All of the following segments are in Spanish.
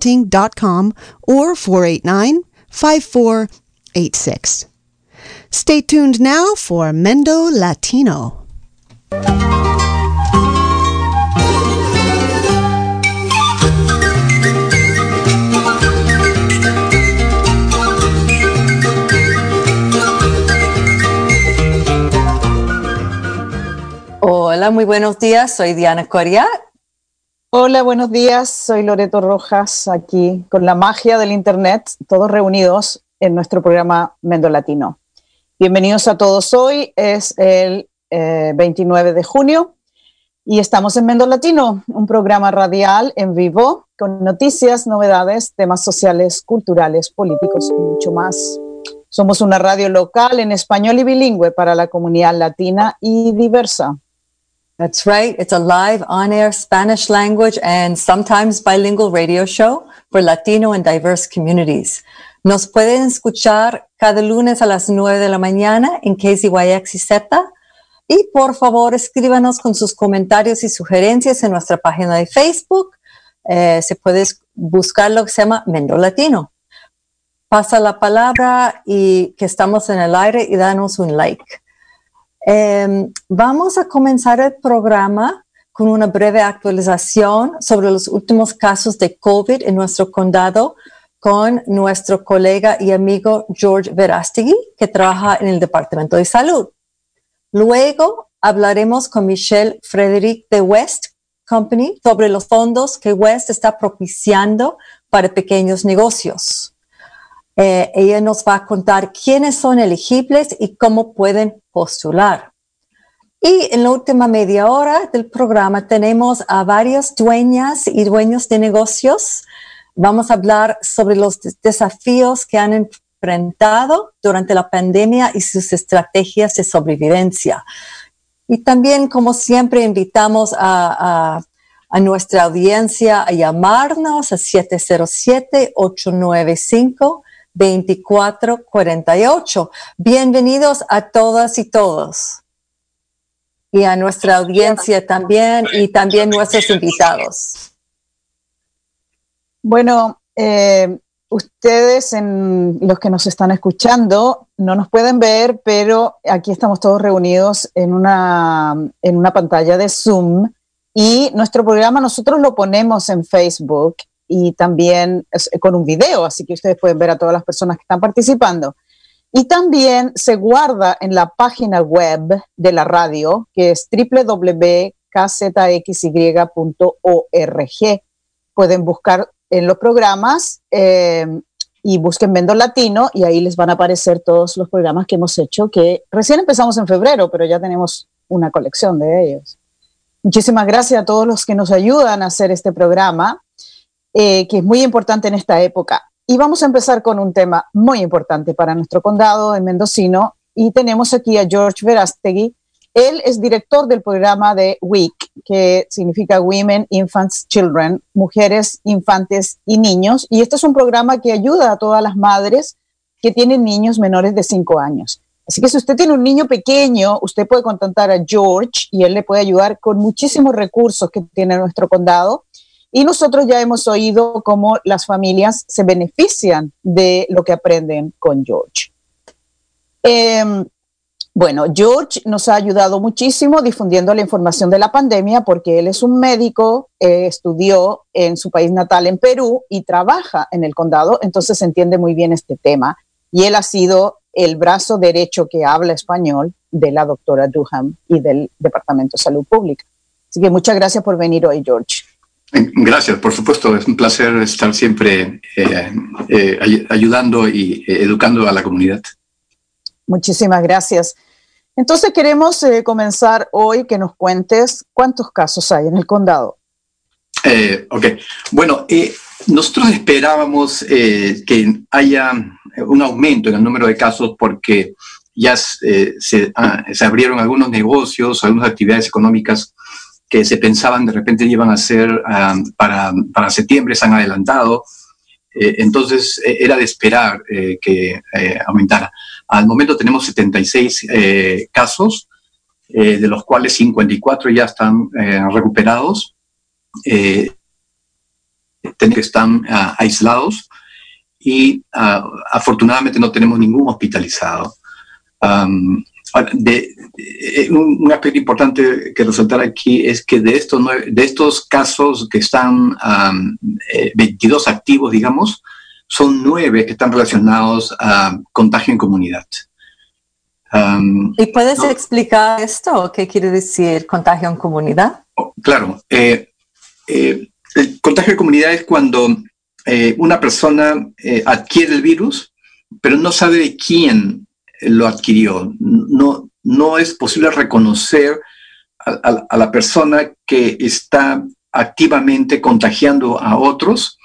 broadcasting.com or 489-5486. Stay tuned now for Mendo Latino. Hola, muy buenos días. Soy Diana Coria. Hola, buenos días. Soy Loreto Rojas, aquí con la magia del Internet, todos reunidos en nuestro programa Mendo Latino. Bienvenidos a todos. Hoy es el 29 de junio y estamos en Mendo Latino, un programa radial en vivo con noticias, novedades, temas sociales, culturales, políticos y mucho más. Somos una radio local en español y bilingüe para la comunidad latina y diversa. That's right. It's a live on-air Spanish language and sometimes bilingual radio show for Latino and diverse communities. Nos pueden escuchar cada lunes a las 9 de la mañana en KZYX-Z. Y por favor, escríbanos con sus comentarios y sugerencias en nuestra página de Facebook. Se puede buscar lo que se llama Mendo Latino. Pasa la palabra y que estamos en el aire y danos un like. Vamos a comenzar el programa con una breve actualización sobre los últimos casos de COVID en nuestro condado con nuestro colega y amigo George Verástegui, que trabaja en el Departamento de Salud. Luego hablaremos con Michelle Frederick de West Company sobre los fondos que West está propiciando para pequeños negocios. Ella nos va a contar quiénes son elegibles y cómo pueden postular. Y en la última media hora del programa tenemos a varias dueñas y dueños de negocios. Vamos a hablar sobre los desafíos que han enfrentado durante la pandemia y sus estrategias de sobrevivencia. Y también, como siempre, invitamos a nuestra audiencia a llamarnos a 707-895-2448. Bienvenidos a todas y todos. Y a nuestra audiencia también, y también nuestros invitados. Bueno, ustedes, los que nos están escuchando, no nos pueden ver, pero aquí estamos todos reunidos en una pantalla de Zoom. Y nuestro programa nosotros lo ponemos en Facebook y también con un video, así que ustedes pueden ver a todas las personas que están participando. Y también se guarda en la página web de la radio, que es www.kzxy.org. Pueden buscar en los programas y busquen Mendo Latino y ahí les van a aparecer todos los programas que hemos hecho, que recién empezamos en febrero, pero ya tenemos una colección de ellos. Muchísimas gracias a todos los que nos ayudan a hacer este programa, que es muy importante en esta época. Y vamos a empezar con un tema muy importante para nuestro condado de Mendocino, y tenemos aquí a George Verástegui. Él es director del programa de WIC, que significa Women, Infants, Children, Mujeres, Infantes y Niños, y este es un programa que ayuda a todas las madres que tienen niños menores de 5 años. Así que si usted tiene un niño pequeño, usted puede contactar a George y él le puede ayudar con muchísimos recursos que tiene nuestro condado. Y nosotros ya hemos oído cómo las familias se benefician de lo que aprenden con George. Bueno, George nos ha ayudado muchísimo difundiendo la información de la pandemia porque él es un médico, estudió en su país natal en Perú y trabaja en el condado, entonces entiende muy bien este tema. Y él ha sido el brazo derecho que habla español de la doctora Duham y del Departamento de Salud Pública. Así que muchas gracias por venir hoy, George. Gracias, por supuesto, es un placer estar siempre ayudando y educando a la comunidad. Muchísimas gracias. Entonces queremos comenzar hoy que nos cuentes cuántos casos hay en el condado. Ok, bueno, nosotros esperábamos que haya un aumento en el número de casos porque ya se abrieron algunos negocios, algunas actividades económicas que se pensaban de repente iban a ser para septiembre, se han adelantado. Entonces era de esperar que aumentara. Al momento tenemos 76 casos, de los cuales 54 ya están recuperados. que están aislados y afortunadamente no tenemos ningún hospitalizado. Un aspecto importante que resaltar aquí es que de estos casos que están 22 activos, digamos, son 9 que están relacionados a contagio en comunidad. ¿Y puedes explicar esto? ¿Qué quiere decir contagio en comunidad? Claro. El contagio en comunidad es cuando una persona adquiere el virus, pero no sabe de quién lo adquirió. No es posible reconocer a la persona que está activamente contagiando a otros.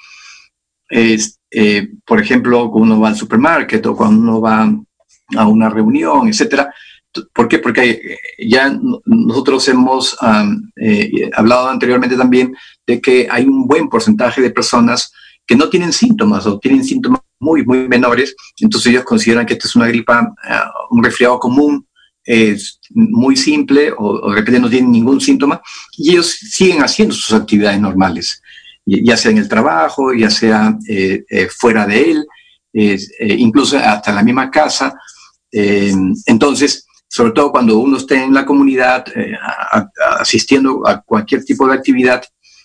Por ejemplo, cuando uno va al supermercado o cuando uno va a una reunión, etcétera. ¿Por qué? Porque ya nosotros hemos hablado anteriormente también de que hay un buen porcentaje de personas que no tienen síntomas o tienen síntomas muy, muy menores. Entonces ellos consideran que esta es una gripa, un resfriado común, muy simple o de repente no tienen ningún síntoma y ellos siguen haciendo sus actividades normales, ya sea en el trabajo, ya sea fuera de él, incluso hasta en la misma casa. Entonces, sobre todo cuando uno esté en la comunidad asistiendo a cualquier tipo de actividad,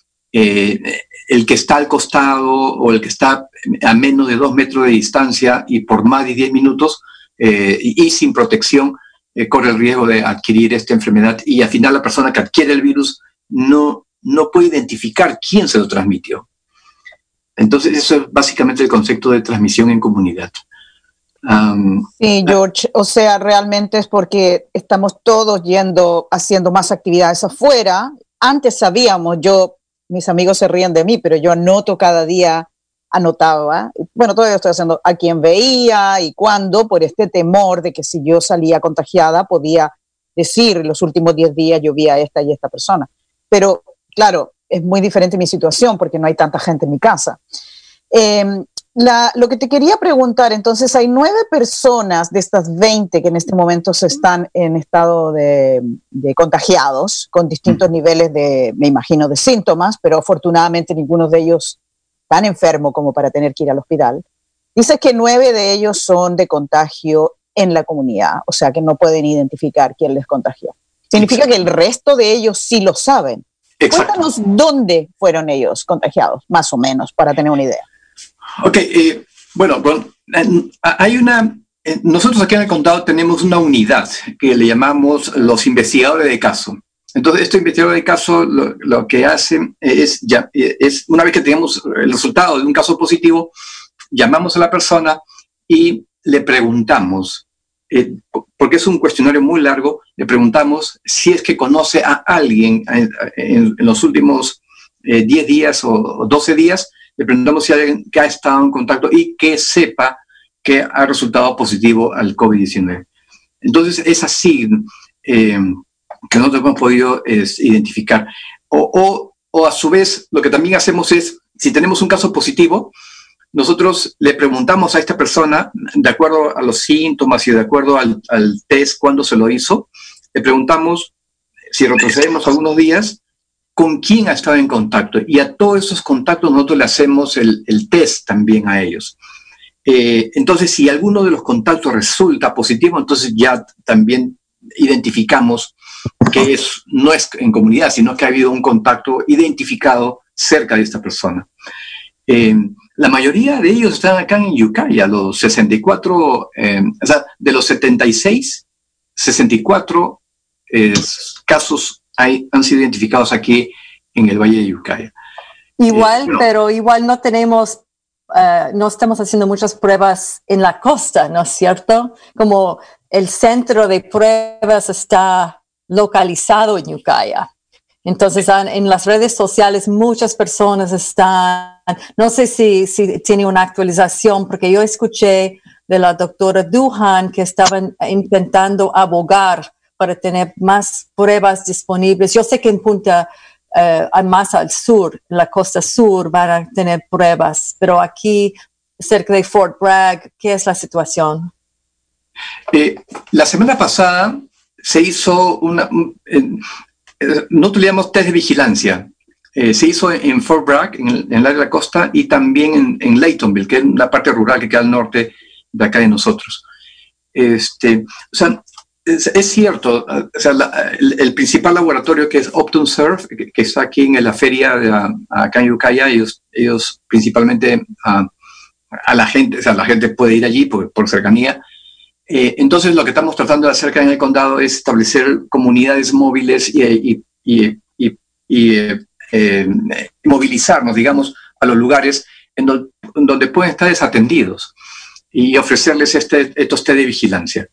el que está al costado o el que está a menos de 2 metros de distancia y por más de 10 minutos y sin protección, corre el riesgo de adquirir esta enfermedad y al final la persona que adquiere el virus no puede identificar quién se lo transmitió. Entonces, eso es básicamente el concepto de transmisión en comunidad. Sí, George, o sea, realmente es porque estamos todos haciendo más actividades afuera. Antes sabíamos, mis amigos se ríen de mí, pero yo anoto cada día, anotaba, bueno, todavía estoy haciendo a quién veía y cuándo, por este temor de que si yo salía contagiada podía decir los últimos 10 días yo vi a esta y esta persona. Pero claro, es muy diferente mi situación porque no hay tanta gente en mi casa. Lo que te quería preguntar, entonces hay 9 personas de estas 20 que en este momento se están en estado de contagiados con distintos niveles me imagino, de síntomas, pero afortunadamente ninguno de ellos tan enfermo como para tener que ir al hospital. Dice que 9 de ellos son de contagio en la comunidad, o sea que no pueden identificar quién les contagió. Significa Exacto. Que el resto de ellos sí lo saben. Exacto. Cuéntanos dónde fueron ellos contagiados, más o menos, para tener una idea. Ok, bueno, hay nosotros aquí en el condado tenemos una unidad que le llamamos los investigadores de caso. Entonces, estos investigadores de caso lo que hacen es, una vez que tenemos el resultado de un caso positivo, llamamos a la persona y le preguntamos, porque es un cuestionario muy largo, le preguntamos si es que conoce a alguien en los últimos 10 días o 12 días, le preguntamos si hay alguien que ha estado en contacto y que sepa que ha resultado positivo al COVID-19. Entonces, es así que nosotros hemos podido identificar. O a su vez, lo que también hacemos es, si tenemos un caso positivo, nosotros le preguntamos a esta persona, de acuerdo a los síntomas y de acuerdo al test, cuándo se lo hizo, le preguntamos, si retrocedemos algunos días, con quién ha estado en contacto. Y a todos esos contactos nosotros le hacemos el test también a ellos. Entonces, si alguno de los contactos resulta positivo, entonces ya también identificamos que no es en comunidad, sino que ha habido un contacto identificado cerca de esta persona. La mayoría de ellos están acá en Ukiah, los 64, o sea, de los 76, 64 casos han sido identificados aquí en el Valle de Ukiah. Igual, pero igual no tenemos, no estamos haciendo muchas pruebas en la costa, ¿no es cierto? Como el centro de pruebas está localizado en Ukiah. Entonces, en las redes sociales muchas personas están, no sé si tiene una actualización, porque yo escuché de la doctora Duhan que estaban intentando abogar para tener más pruebas disponibles. Yo sé que en Punta, más al sur, en la costa sur, van a tener pruebas, pero aquí, cerca de Fort Bragg, ¿qué es la situación? La semana pasada se hizo nosotros le llamamos test de vigilancia. Se hizo en Fort Bragg, en el área de la costa, y también en Laytonville, que es la parte rural que queda al norte de acá de nosotros. O sea, es cierto, o sea, el principal laboratorio, que es OptumServe, que está aquí en la feria acá en Ukiah, ellos principalmente a la gente, o sea, la gente puede ir allí por cercanía. Entonces, lo que estamos tratando de hacer acá en el condado es establecer comunidades móviles y movilizarnos, digamos, a los lugares en donde pueden estar desatendidos y ofrecerles estos test de vigilancia.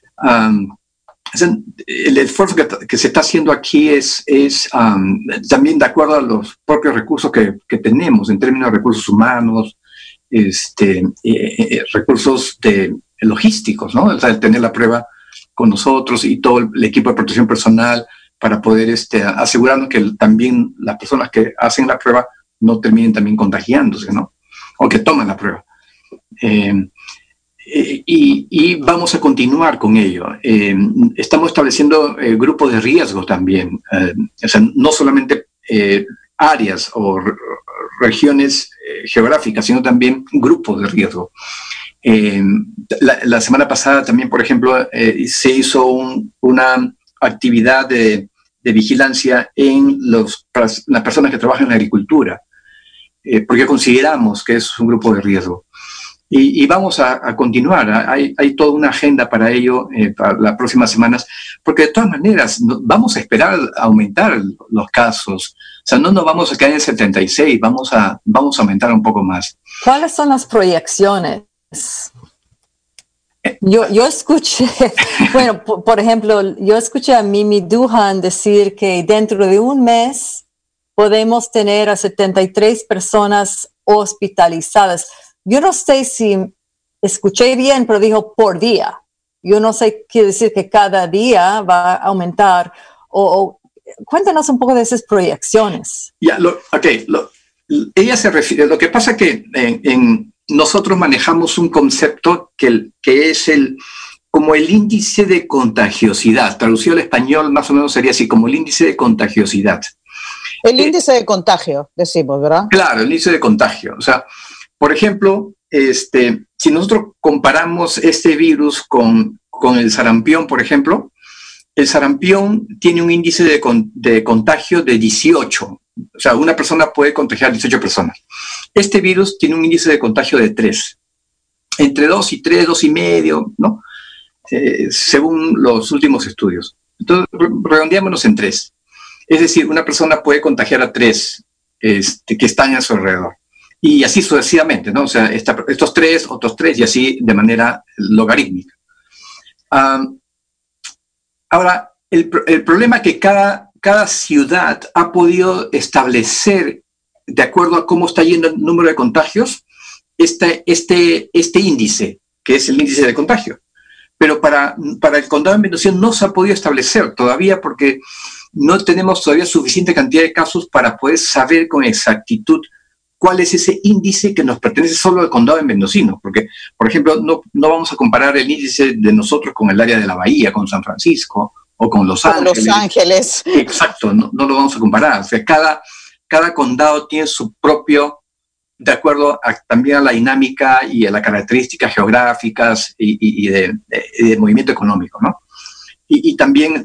El esfuerzo que se está haciendo aquí es también de acuerdo a los propios recursos que tenemos en términos de recursos humanos, recursos logísticos, ¿no? O sea, el tener la prueba con nosotros y todo el equipo de protección personal para poder asegurarnos que también las personas que hacen la prueba no terminen también contagiándose, ¿no? O que toman la prueba. Y vamos a continuar con ello. Estamos estableciendo grupos de riesgo también. O sea, no solamente áreas o regiones geográficas, sino también grupos de riesgo. La semana pasada también, por ejemplo, se hizo una actividad de vigilancia en las personas que trabajan en la agricultura, porque consideramos que es un grupo de riesgo. Y vamos a continuar. Hay toda una agenda para ello para las próximas semanas, porque de todas maneras vamos a esperar aumentar los casos. O sea, no nos vamos a quedar en 76, vamos a aumentar un poco más. ¿Cuáles son las proyecciones? Yo escuché, bueno, por ejemplo, yo escuché a Mimi Doohan decir que dentro de un mes podemos tener a 73 personas hospitalizadas. Yo no sé si escuché bien, pero dijo por día. Yo no sé qué decir que cada día va a aumentar. Cuéntanos un poco de esas proyecciones. Ella se refiere, lo que pasa que nosotros manejamos un concepto que es como el índice de contagiosidad. Traducido al español más o menos sería así, como el índice de contagiosidad. El índice de contagio, decimos, ¿verdad? Claro, el índice de contagio. O sea, por ejemplo, si nosotros comparamos este virus con el sarampión, por ejemplo, el sarampión tiene un índice de contagio de 18. O sea, una persona puede contagiar 18 personas. Este virus tiene un índice de contagio de 3. Entre 2 y 3, 2,5, ¿no? Según los últimos estudios. Entonces, redondeémonos en 3. Es decir, una persona puede contagiar a 3 que están a su alrededor. Y así sucesivamente, ¿no? O sea, estos 3, otros 3, y así de manera logarítmica. Ahora, el problema es que cada ciudad ha podido establecer, de acuerdo a cómo está yendo el número de contagios, este índice, que es el índice de contagio. Pero para el condado de Mendocino no se ha podido establecer todavía porque no tenemos todavía suficiente cantidad de casos para poder saber con exactitud cuál es ese índice que nos pertenece solo al condado de Mendocino. Porque, por ejemplo, no vamos a comparar el índice de nosotros con el área de la Bahía, con San Francisco o con Los Ángeles. Los Ángeles. Exacto, no lo vamos a comparar. O sea, cada condado tiene su propio, de acuerdo también a la dinámica y a las características geográficas y de movimiento económico, ¿no? Y también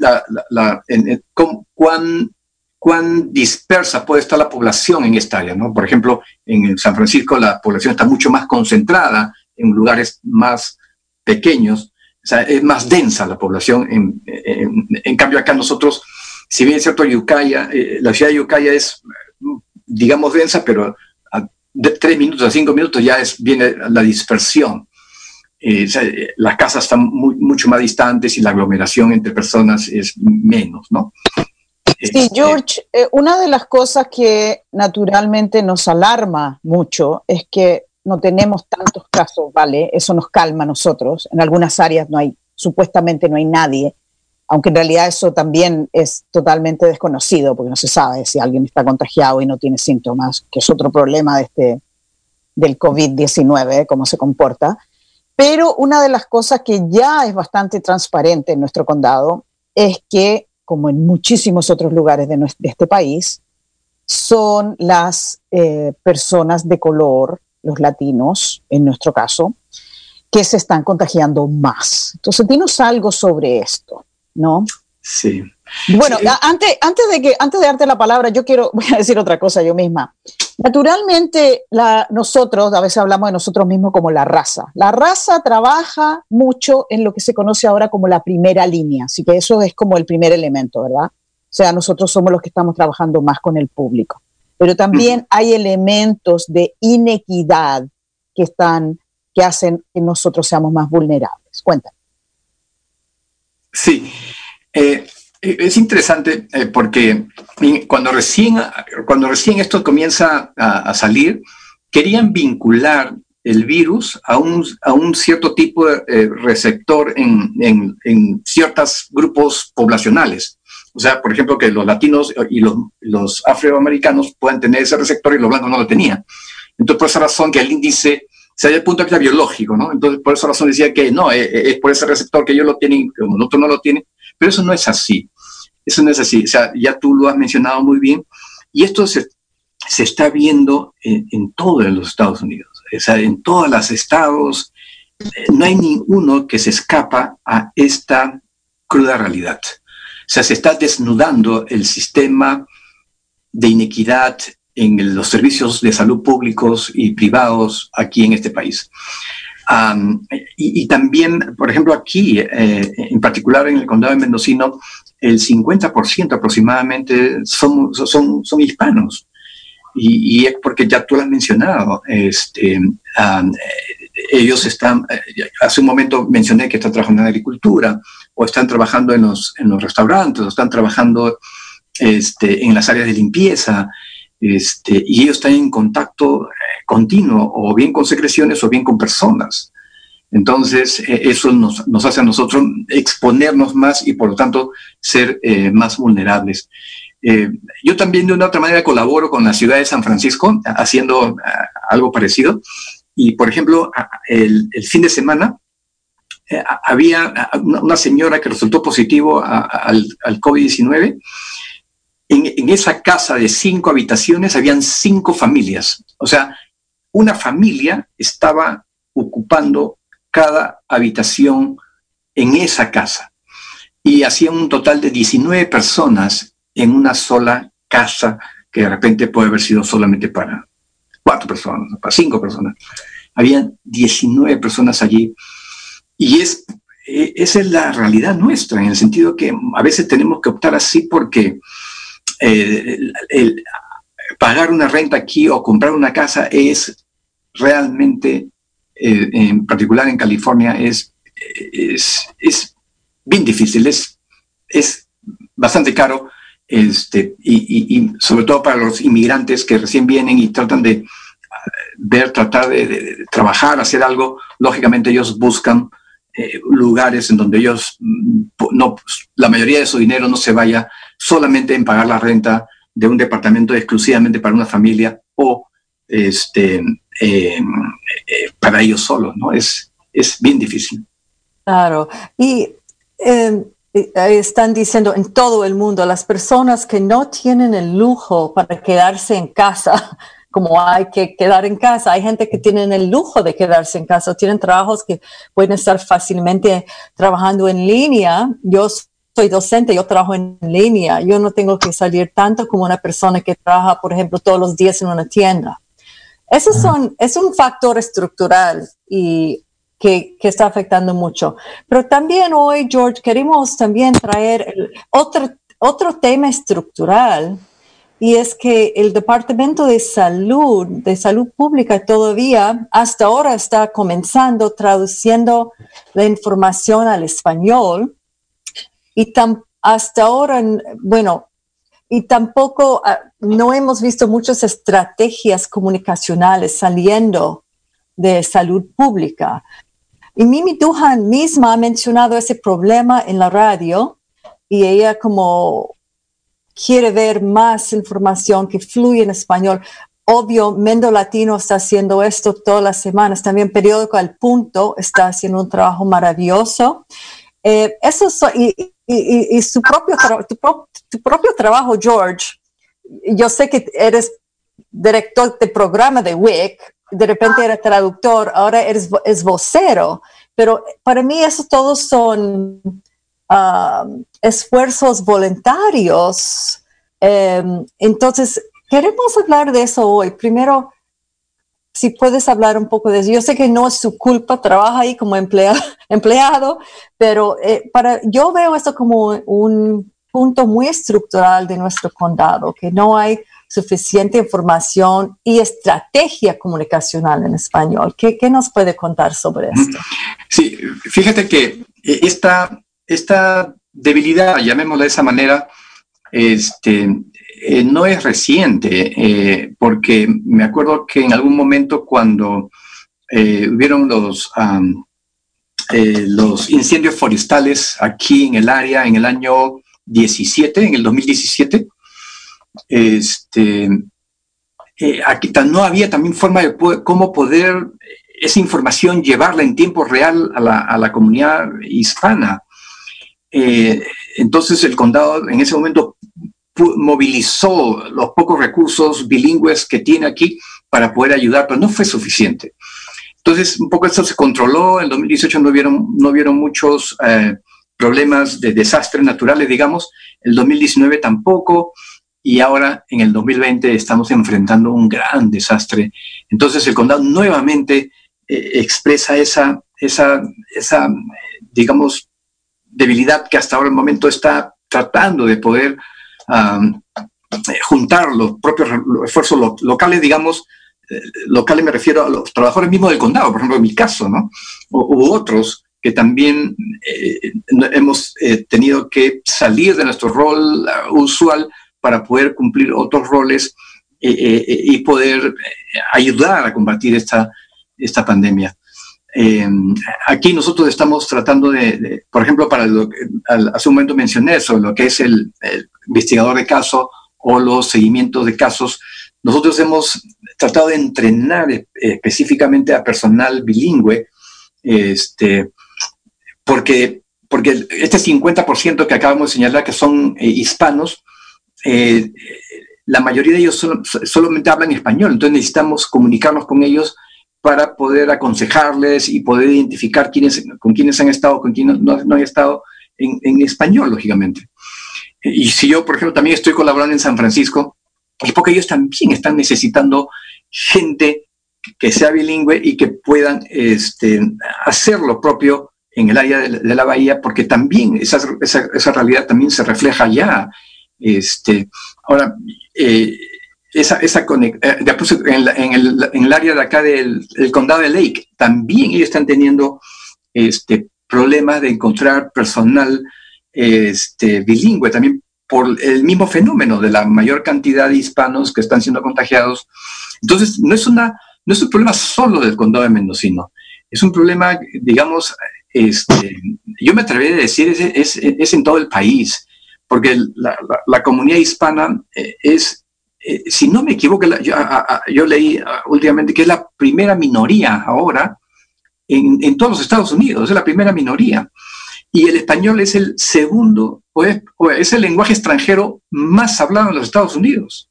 cuán dispersa puede estar la población en esta área, ¿no? Por ejemplo, en San Francisco la población está mucho más concentrada en lugares más pequeños, o sea, es más densa la población. En cambio, acá nosotros, si bien es cierto, Ukiah, la ciudad de Ukiah es, digamos, densa, pero de 3 minutos a 5 minutos ya viene la dispersión. O sea, las casas están mucho más distantes y la aglomeración entre personas es menos, ¿no? Sí, George, una de las cosas que naturalmente nos alarma mucho es que no tenemos tantos casos, ¿vale? Eso nos calma a nosotros. En algunas áreas supuestamente no hay nadie, aunque en realidad eso también es totalmente desconocido, porque no se sabe si alguien está contagiado y no tiene síntomas, que es otro problema del COVID-19, cómo se comporta. Pero una de las cosas que ya es bastante transparente en nuestro condado es que, como en muchísimos otros lugares de este país, son las personas de color, los latinos, en nuestro caso, que se están contagiando más. Entonces, dinos algo sobre esto, ¿no? Sí. Bueno, Sí. antes de darte la palabra, voy a decir otra cosa yo misma. Naturalmente, nosotros a veces hablamos de nosotros mismos como la raza. La raza trabaja mucho en lo que se conoce ahora como la primera línea, así que eso es como el primer elemento, ¿verdad? O sea, nosotros somos los que estamos trabajando más con el público. Pero también hay elementos de inequidad que hacen que nosotros seamos más vulnerables. Cuéntame. Sí. Es interesante porque cuando recién esto comienza a salir, querían vincular el virus a un cierto tipo de receptor en ciertos grupos poblacionales. O sea, por ejemplo, que los latinos y los afroamericanos puedan tener ese receptor y los blancos no lo tenían. Entonces, por esa razón que el índice, o sea, desde el punto de vista biológico, ¿no? Entonces, por esa razón decía que no, es por ese receptor que ellos lo tienen, como el otro no lo tiene, pero eso no es así. Eso no es así. O sea, ya tú lo has mencionado muy bien, y esto se está viendo en todos los Estados Unidos. O sea, en todos los estados, no hay ninguno que se escapa a esta cruda realidad. O sea, se está desnudando el sistema de inequidad en los servicios de salud públicos y privados aquí en este país. Y también, por ejemplo, aquí, en particular en el condado de Mendocino, el 50% aproximadamente son hispanos. Y es porque ya tú lo has mencionado. Ellos están, hace un momento mencioné que están trabajando en agricultura, o están trabajando en los restaurantes, o están trabajando en las áreas de limpieza, y ellos están en contacto continuo, o bien con secreciones o bien con personas. Entonces, eso nos hace a nosotros exponernos más y, por lo tanto, ser más vulnerables. Yo también, de una otra manera, colaboro con la ciudad de San Francisco, haciendo algo parecido. Y, por ejemplo, el fin de semana, había una señora que resultó positivo al COVID-19. En esa casa de 5 habitaciones habían 5 familias. O sea, una familia estaba ocupando cada habitación en esa casa. Y hacían un total de 19 personas en una sola casa, que de repente puede haber sido solamente para 4 personas, para 5 personas. Habían 19 personas allí. Y esa es la realidad nuestra, en el sentido que a veces tenemos que optar así porque el pagar una renta aquí o comprar una casa es realmente, en particular en California, es bien difícil, es bastante caro, y sobre todo para los inmigrantes que recién vienen y tratan de tratar de trabajar, hacer algo. Lógicamente ellos buscan lugares en donde ellos la mayoría de su dinero no se vaya solamente en pagar la renta de un departamento exclusivamente para una familia o para ellos solos, ¿no? Es bien difícil. Claro. Y están diciendo en todo el mundo, las personas que no tienen el lujo para quedarse en casa, como hay que quedar en casa, hay gente que tienen el lujo de quedarse en casa, tienen trabajos que pueden estar fácilmente trabajando en línea. Yo soy docente, yo trabajo en línea, yo no tengo que salir tanto como una persona que trabaja, por ejemplo, todos los días en una tienda. Es un factor estructural y que está afectando mucho. Pero también hoy, George, queremos también traer otro tema estructural, y es que el Departamento de Salud Pública todavía hasta ahora está comenzando traduciendo la información al español, y hasta ahora, bueno, y tampoco no hemos visto muchas estrategias comunicacionales saliendo de salud pública. Y Mimi Doohan misma ha mencionado ese problema en la radio, y ella como quiere ver más información que fluye en español. Obvio, Mendo Latino está haciendo esto todas las semanas. También Periódico Al Punto está haciendo un trabajo maravilloso. Y tu propio trabajo, George, yo sé que eres director de programa de WIC, de repente eres traductor, ahora eres vocero, pero para mí esos todos son esfuerzos voluntarios. Entonces, queremos hablar de eso hoy. Primero, si puedes hablar un poco de eso. Yo sé que no es su culpa, trabaja ahí como empleado, pero yo veo esto como un punto muy estructural de nuestro condado, que no hay suficiente información y estrategia comunicacional en español. ¿Qué nos puede contar sobre esto? Sí, fíjate que esta debilidad, llamémosla de esa manera, no es reciente, porque me acuerdo que en algún momento cuando hubieron los incendios forestales aquí en el área en el año 17, en el 2017, aquí no había también forma de cómo poder esa información llevarla en tiempo real a la comunidad hispana. Entonces el condado en ese momento movilizó los pocos recursos bilingües que tiene aquí para poder ayudar, pero no fue suficiente. Entonces un poco esto se controló. En 2018 no hubieron muchos problemas de desastres naturales, digamos. El 2019 tampoco. Y ahora, en el 2020, estamos enfrentando un gran desastre. Entonces, el condado nuevamente expresa esa, digamos, debilidad que hasta ahora el momento está tratando de poder juntar los propios esfuerzos locales, digamos. Locales me refiero a los trabajadores mismos del condado, por ejemplo, en mi caso, ¿no? U otros que también hemos tenido que salir de nuestro rol usual para poder cumplir otros roles y poder ayudar a combatir esta pandemia. Aquí nosotros estamos tratando por ejemplo, hace un momento mencioné sobre lo que es el investigador de caso o los seguimientos de casos. Nosotros hemos tratado de entrenar específicamente a personal bilingüe, porque este 50% que acabamos de señalar que son hispanos, la mayoría de ellos solamente hablan español, entonces necesitamos comunicarnos con ellos para poder aconsejarles y poder identificar con quiénes han estado, con quiénes no han estado en español, lógicamente. Y si yo, por ejemplo, también estoy colaborando en San Francisco, es porque ellos también están necesitando gente que sea bilingüe y que puedan hacer lo propio en el área de la bahía, porque también esa realidad también se refleja allá. Ahora, en el área de acá del condado de Lake, también ellos están teniendo problemas de encontrar personal bilingüe, también por el mismo fenómeno de la mayor cantidad de hispanos que están siendo contagiados. Entonces, no es un problema solo del condado de Mendocino, es un problema, digamos, yo me atrevería a decir, es en todo el país, porque la comunidad hispana si no me equivoco, yo leí últimamente que es la primera minoría ahora en todos los Estados Unidos, es la primera minoría. Y el español es el segundo, es el lenguaje extranjero más hablado en los Estados Unidos.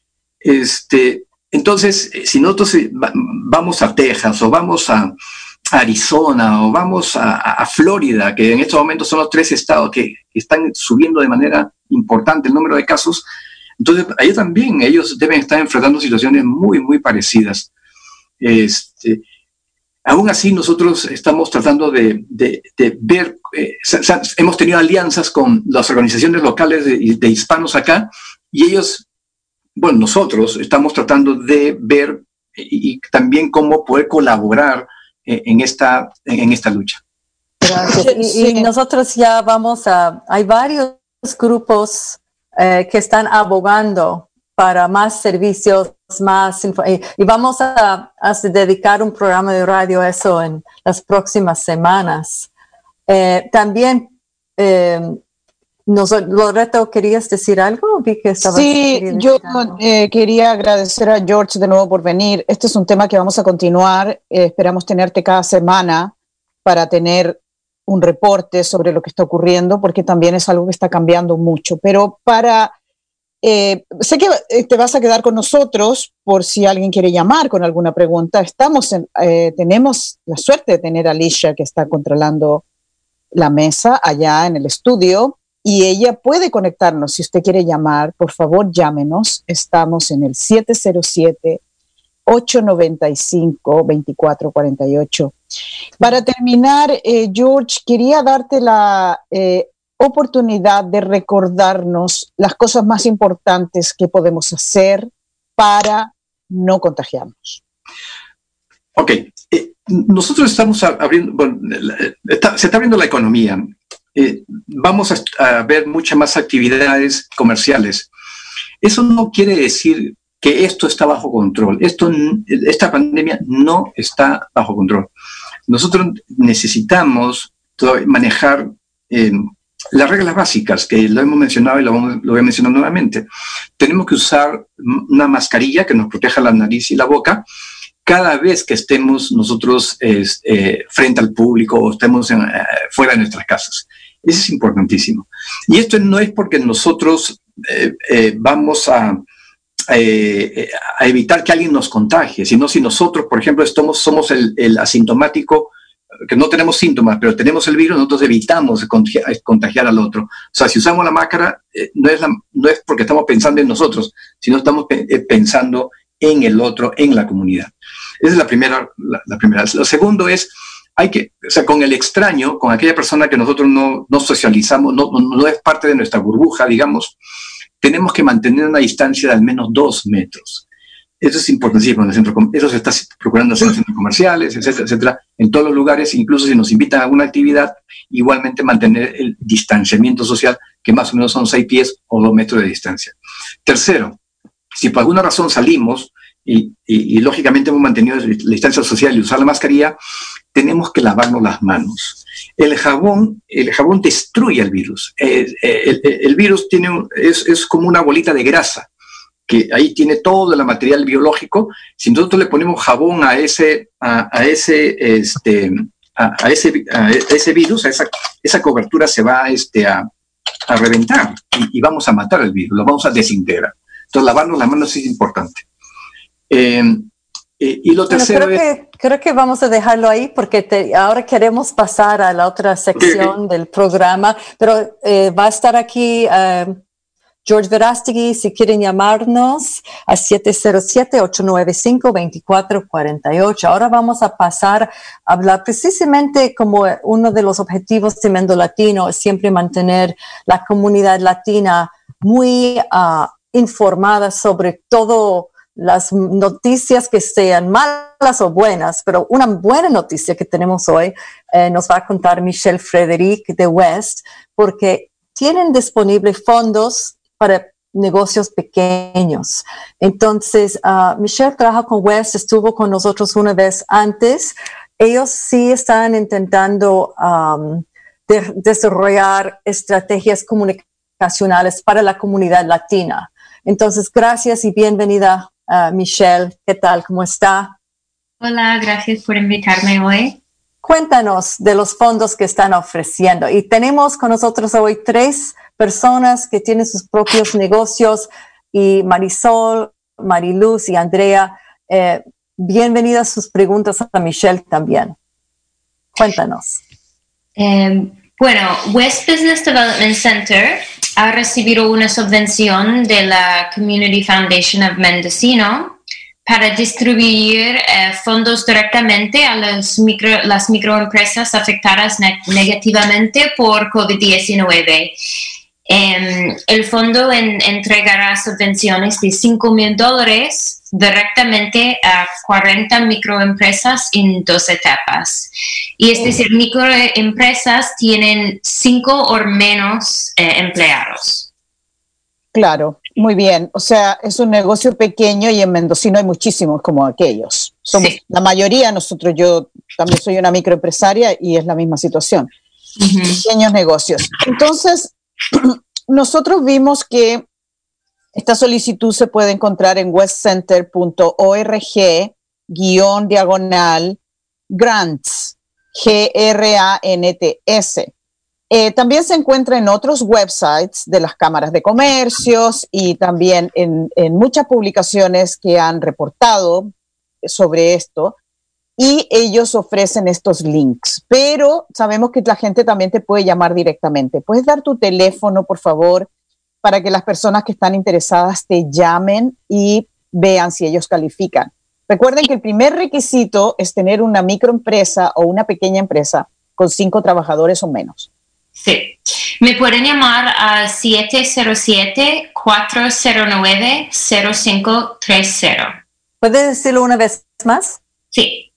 Entonces, si nosotros vamos a Texas o vamos a Arizona o vamos a Florida, que en estos momentos son los 3 estados que están subiendo de manera importante el número de casos, entonces ahí también ellos deben estar enfrentando situaciones muy, muy parecidas. Aún así, nosotros estamos tratando de ver, hemos tenido alianzas con las organizaciones locales de hispanos acá, y ellos, bueno, nosotros estamos tratando de ver y también cómo poder colaborar en esta lucha. Gracias. Y nosotros ya hay varios grupos que están abogando para más servicios, y vamos a dedicar un programa de radio a eso en las próximas semanas. También, Loreto, ¿querías decir algo? Vi que yo quería agradecer a George de nuevo por venir. Este es un tema que vamos a continuar. Esperamos tenerte cada semana para tener un reporte sobre lo que está ocurriendo, porque también es algo que está cambiando mucho. Pero para sé que te vas a quedar con nosotros por si alguien quiere llamar con alguna pregunta. Tenemos la suerte de tener a Alicia, que está controlando la mesa allá en el estudio, y ella puede conectarnos. Si usted quiere llamar, por favor, llámenos. Estamos en el 707-895-2448. Para terminar, George, quería darte la oportunidad de recordarnos las cosas más importantes que podemos hacer para no contagiarnos. Ok, nosotros estamos abriendo, bueno, se está abriendo la economía. Vamos a ver muchas más actividades comerciales. Eso no quiere decir que esto está bajo control. Esta pandemia no está bajo control. Nosotros necesitamos manejar las reglas básicas, que lo hemos mencionado y lo voy a mencionar nuevamente. Tenemos que usar una mascarilla que nos proteja la nariz y la boca cada vez que estemos nosotros frente al público o estemos fuera de nuestras casas. Eso es importantísimo. Y esto no es porque nosotros vamos a evitar que alguien nos contagie, sino si nosotros, por ejemplo, somos el asintomático, que no tenemos síntomas, pero tenemos el virus, nosotros evitamos contagiar al otro. O sea, si usamos la máscara, no es porque estamos pensando en nosotros, sino estamos pensando en el otro, en la comunidad. Esa es la primera. Lo segundo es, o sea, con el extraño, con aquella persona que nosotros no socializamos, no es parte de nuestra burbuja, digamos, tenemos que mantener una distancia de al menos 2 metros. Eso es importantísimo. Eso se está procurando hacer en los centros comerciales, etcétera, etcétera, en todos los lugares, incluso si nos invitan a alguna actividad, igualmente mantener el distanciamiento social, que más o menos son 6 pies o 2 metros de distancia. Tercero, si por alguna razón salimos y lógicamente hemos mantenido la distancia social y usar la mascarilla, tenemos que lavarnos las manos. El jabón destruye el virus. El virus es como una bolita de grasa, que ahí tiene todo el material biológico. Si nosotros le ponemos jabón a ese virus, esa cobertura se va a reventar y vamos a matar el virus, lo vamos a desintegrar. Entonces, lavarnos las manos es importante. Y lo tercero creo que vamos a dejarlo ahí porque ahora queremos pasar a la otra sección del programa, pero va a estar aquí George Verástegui, si quieren llamarnos a 707-895-2448. Ahora vamos a pasar a hablar precisamente como uno de los objetivos de Mendo Latino es siempre mantener la comunidad latina muy informada sobre todo las noticias que sean malas o buenas, pero una buena noticia que tenemos hoy nos va a contar Michelle Frederick de West, porque tienen disponibles fondos para negocios pequeños. Entonces, Michelle trabaja con West, estuvo con nosotros una vez antes. Ellos sí están intentando desarrollar estrategias comunicacionales para la comunidad latina. Entonces, gracias y bienvenida, Michelle. ¿Qué tal? ¿Cómo está? Hola, gracias por invitarme hoy. Cuéntanos de los fondos que están ofreciendo. Y tenemos con nosotros hoy 3 personas que tienen sus propios negocios, y Marisol, Mariluz y Andrea. Bienvenidas sus preguntas a Michelle también. Cuéntanos. Bueno, West Business Development Center ha recibido una subvención de la Community Foundation of Mendocino para distribuir fondos directamente a las microempresas afectadas negativamente por COVID-19. El fondo entregará subvenciones de $5,000 directamente a 40 microempresas en 2 etapas. Y es decir, microempresas tienen 5 o menos empleados. Claro, muy bien. O sea, es un negocio pequeño y en Mendocino hay muchísimos como aquellos. Somos sí. La mayoría, yo también soy una microempresaria y es la misma situación. Pequeños negocios. Entonces, nosotros vimos que esta solicitud se puede encontrar en westcenter.org/grants, GRANTS. También se encuentra en otros websites de las cámaras de comercios y también en muchas publicaciones que han reportado sobre esto, y ellos ofrecen estos links, pero sabemos que la gente también te puede llamar directamente. ¿Puedes dar tu teléfono, por favor, para que las personas que están interesadas te llamen y vean si ellos califican? Recuerden que el primer requisito es tener una microempresa o una pequeña empresa con 5 trabajadores o menos. Sí. Me pueden llamar a 707-409-0530. ¿Puedes decirlo una vez más? Sí.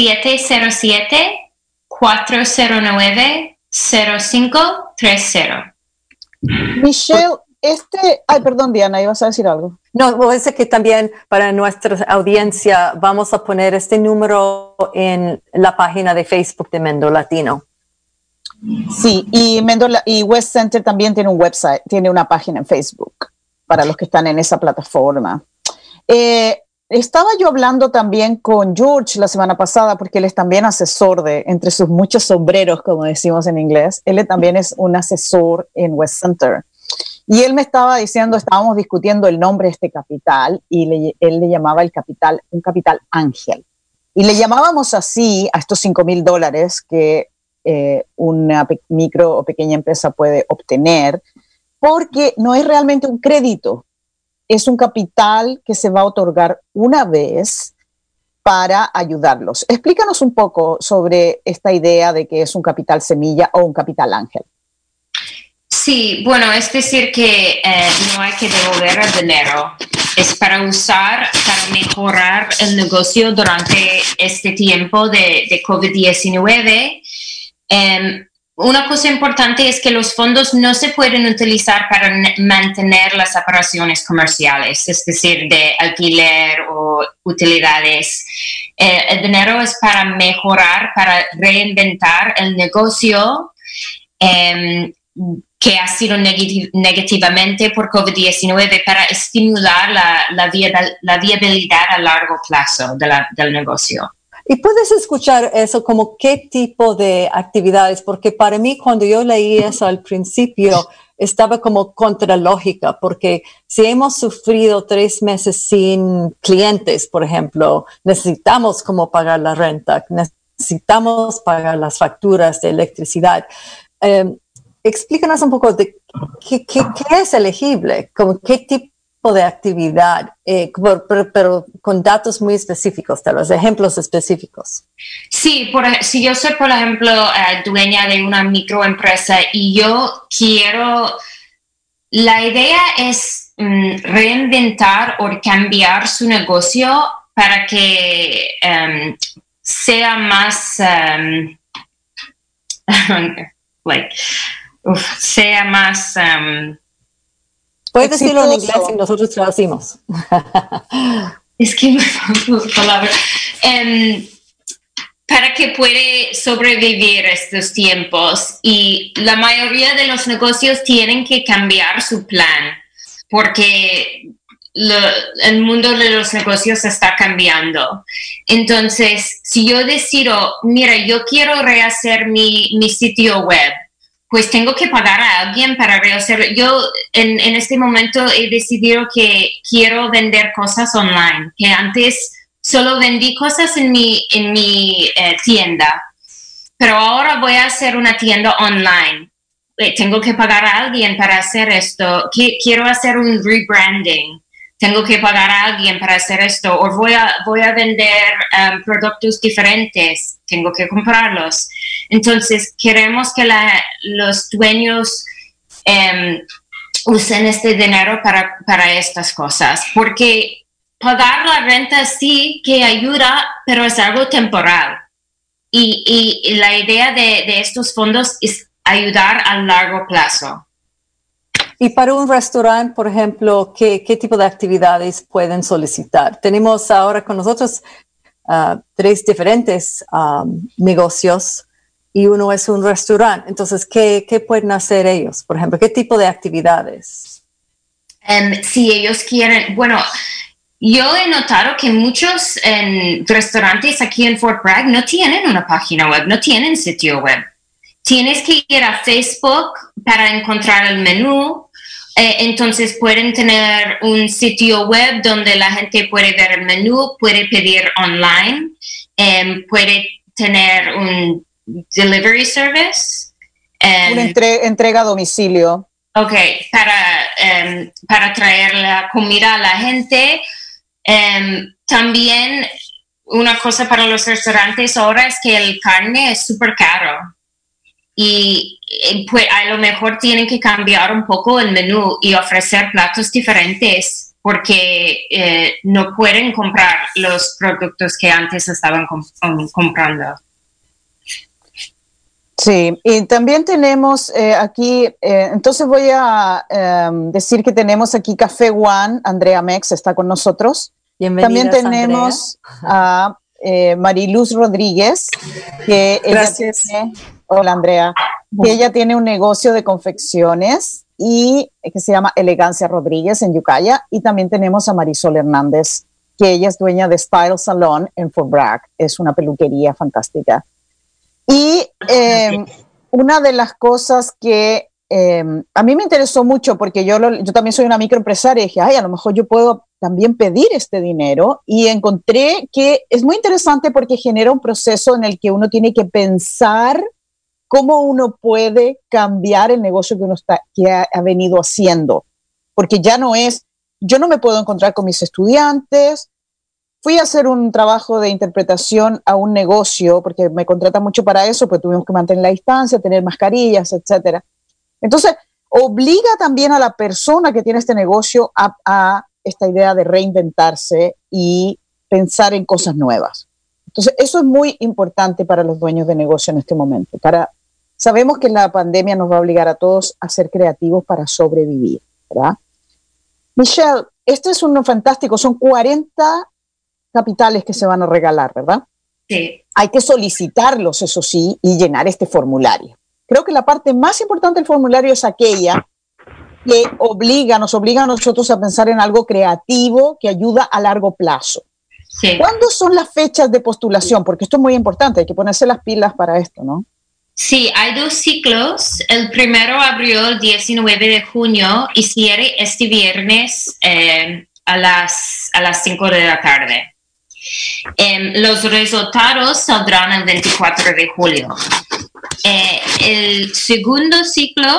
707-409-0530. Michelle, perdón, Diana, ibas a decir algo. No, voy a decir que también para nuestra audiencia vamos a poner este número en la página de Facebook de Mendo Latino. Sí, y West Center también tiene un website, tiene una página en Facebook para los que están en esa plataforma. Estaba yo hablando también con George la semana pasada, porque él es también asesor entre sus muchos sombreros, como decimos en inglés. Él también es un asesor en West Center. Y él me estaba diciendo, estábamos discutiendo el nombre de este capital, y él le llamaba un capital ángel. Y le llamábamos así a estos $5,000 que una micro o pequeña empresa puede obtener, porque no es realmente un crédito, es un capital que se va a otorgar una vez para ayudarlos. Explícanos un poco sobre esta idea de que es un capital semilla o un capital ángel. Sí, bueno, es decir que no hay que devolver el dinero. Es para mejorar el negocio durante este tiempo de COVID-19. Una cosa importante es que los fondos no se pueden utilizar para mantener las operaciones comerciales, es decir, de alquiler o utilidades. El dinero es para mejorar, para reinventar el negocio que ha sido negativamente por COVID-19, para estimular la viabilidad a largo plazo del negocio. Y puedes escuchar eso como qué tipo de actividades, porque para mí cuando yo leí eso al principio estaba como contra lógica, porque si hemos sufrido 3 meses sin clientes, por ejemplo, necesitamos como pagar la renta, necesitamos pagar las facturas de electricidad. Explícanos un poco de qué es elegible, como qué tipo de actividad, pero con datos muy específicos, tal vez, ejemplos específicos. Sí, si yo soy, por ejemplo, dueña de una microempresa y yo la idea es reinventar o cambiar su negocio para que sea más, sea más... Puedes decirlo en inglés y nosotros traducimos. Es que palabra. Para que puede sobrevivir estos tiempos, y la mayoría de los negocios tienen que cambiar su plan porque el mundo de los negocios está cambiando. Entonces, si yo decido, mira, yo quiero rehacer mi sitio web, pues tengo que pagar a alguien para rehacerlo. Yo en este momento he decidido que quiero vender cosas online, que antes solo vendí cosas en mi tienda, pero ahora voy a hacer una tienda online. Tengo que pagar a alguien para hacer esto. Quiero hacer un rebranding. Tengo que pagar a alguien para hacer esto. O voy a vender productos diferentes. Tengo que comprarlos. Entonces, queremos que los dueños usen este dinero para estas cosas. Porque pagar la renta sí que ayuda, pero es algo temporal. Y la idea de estos fondos es ayudar a largo plazo. Y para un restaurante, por ejemplo, ¿qué tipo de actividades pueden solicitar? Tenemos ahora con nosotros 3 diferentes negocios y uno es un restaurante. Entonces, ¿qué pueden hacer ellos? Por ejemplo, ¿qué tipo de actividades? Si ellos quieren, bueno, yo he notado que muchos restaurantes aquí en Fort Bragg no tienen una página web, no tienen sitio web. tienes que ir a Facebook para encontrar el menú. Entonces pueden tener un sitio web donde la gente puede ver el menú, puede pedir online, puede tener un delivery service. Una entrega a domicilio. Ok, para traer la comida a la gente. También una cosa para los restaurantes ahora es que el carne es súper caro. Y pues a lo mejor tienen que cambiar un poco el menú y ofrecer platos diferentes porque no pueden comprar los productos que antes estaban comprando. Sí, y también tenemos aquí, entonces voy a decir que tenemos aquí Café One, Andrea Mex está con nosotros. Bienvenida, también tenemos a Mariluz Rodríguez, que Gracias. hola Andrea, que ella tiene un negocio de confecciones y que se llama Elegancia Rodríguez en Ucaya, y también tenemos a Marisol Hernández, que ella es dueña de Style Salon en Fort Bragg, es una peluquería fantástica. Y una de las cosas que a mí me interesó mucho, porque yo también soy una microempresaria y dije, a lo mejor yo puedo también pedir este dinero, y encontré que es muy interesante porque genera un proceso en el que uno tiene que pensar cómo uno puede cambiar el negocio que ha venido haciendo, porque ya no es, yo no me puedo encontrar con mis estudiantes. Fui a hacer un trabajo de interpretación a un negocio, porque me contratan mucho para eso, pues tuvimos que mantener la distancia, tener mascarillas, etcétera. Entonces, obliga también a la persona que tiene este negocio a esta idea de reinventarse y pensar en cosas nuevas. Entonces, eso es muy importante para los dueños de negocio en este momento. Sabemos que la pandemia nos va a obligar a todos a ser creativos para sobrevivir, ¿verdad? Michelle, este es uno fantástico, son 40 capitales que se van a regalar, ¿verdad? Sí. Hay que solicitarlos, eso sí, y llenar este formulario. Creo que la parte más importante del formulario es aquella que nos obliga a nosotros a pensar en algo creativo que ayuda a largo plazo. Sí. ¿Cuándo son las fechas de postulación? Porque esto es muy importante, hay que ponerse las pilas para esto, ¿no? Sí, hay 2 ciclos. El primero abrió el 19 de junio y cierre este viernes a las 5 de la tarde. Los resultados saldrán el 24 de julio. El segundo ciclo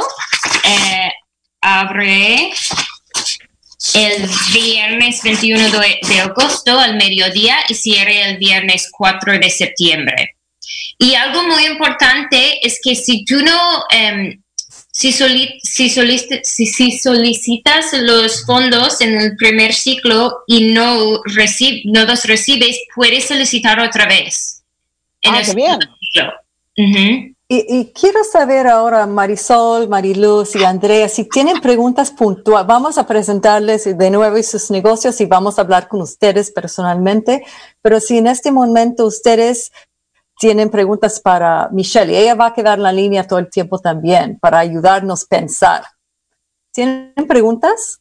abre el viernes 21 de agosto al mediodía y cierre el viernes 4 de septiembre. Y algo muy importante es que si tú no, si solicitas los fondos en el primer ciclo y no los recibes, puedes solicitar otra vez. Qué bien. Uh-huh. Y quiero saber ahora, Marisol, Mariluz y Andrea, si tienen preguntas puntuales, vamos a presentarles de nuevo sus negocios y vamos a hablar con ustedes personalmente, pero si en este momento ustedes tienen preguntas para Michelle, y ella va a quedar en la línea todo el tiempo también para ayudarnos a pensar. ¿Tienen preguntas?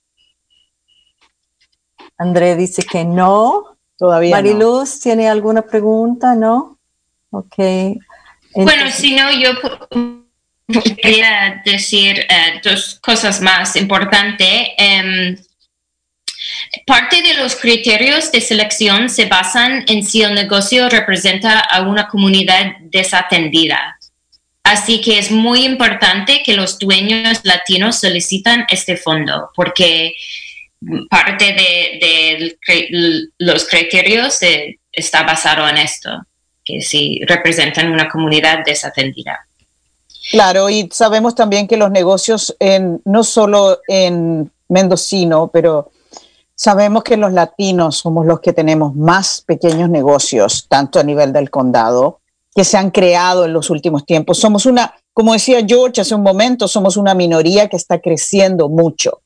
Andrea dice que no. Todavía Mariluz, no. ¿tiene alguna pregunta? ¿No? Ok. Bueno, Entonces, si no, yo quería decir 2 cosas más importantes. Parte de los criterios de selección se basan en si el negocio representa a una comunidad desatendida. Así que es muy importante que los dueños latinos solicitan este fondo, porque parte de los criterios está basado en esto, que si representan una comunidad desatendida. Claro, y sabemos también que los negocios, no solo en mendocino, pero sabemos que los latinos somos los que tenemos más pequeños negocios, tanto a nivel del condado, que se han creado en los últimos tiempos. Somos como decía George hace un momento, somos una minoría que está creciendo mucho.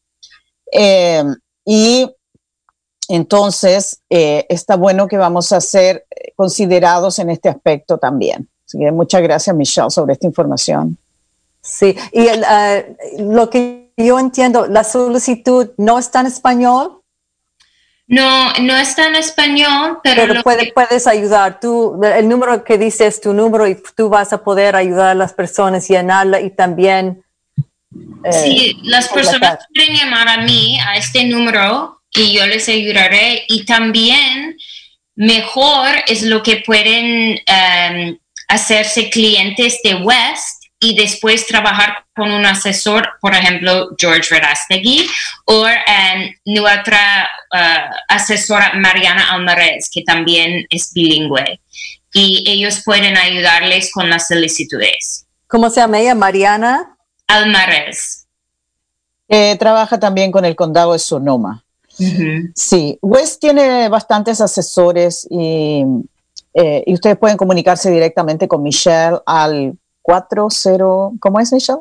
Y entonces está bueno que vamos a ser considerados en este aspecto también. Así que muchas gracias, Michelle, sobre esta información. sí, y lo que yo entiendo, la solicitud no está en español. No, no está en español, Pero puedes ayudar. Tú, el número que dices, tu número, y tú vas a poder ayudar a las personas, llenarla y también... sí, las personas pueden llamar a mí, a este número, y yo les ayudaré. Y también, mejor es lo que pueden hacerse clientes de West y después trabajar con un asesor, por ejemplo, George Verástegui, o nuestra asesora Mariana Almarez, que también es bilingüe. Y ellos pueden ayudarles con las solicitudes. ¿Cómo se llama ella? Mariana Almarez. Trabaja también con el condado de Sonoma. Uh-huh. Sí, West tiene bastantes asesores y ustedes pueden comunicarse directamente con Michelle al 40, ¿cómo es, Michelle?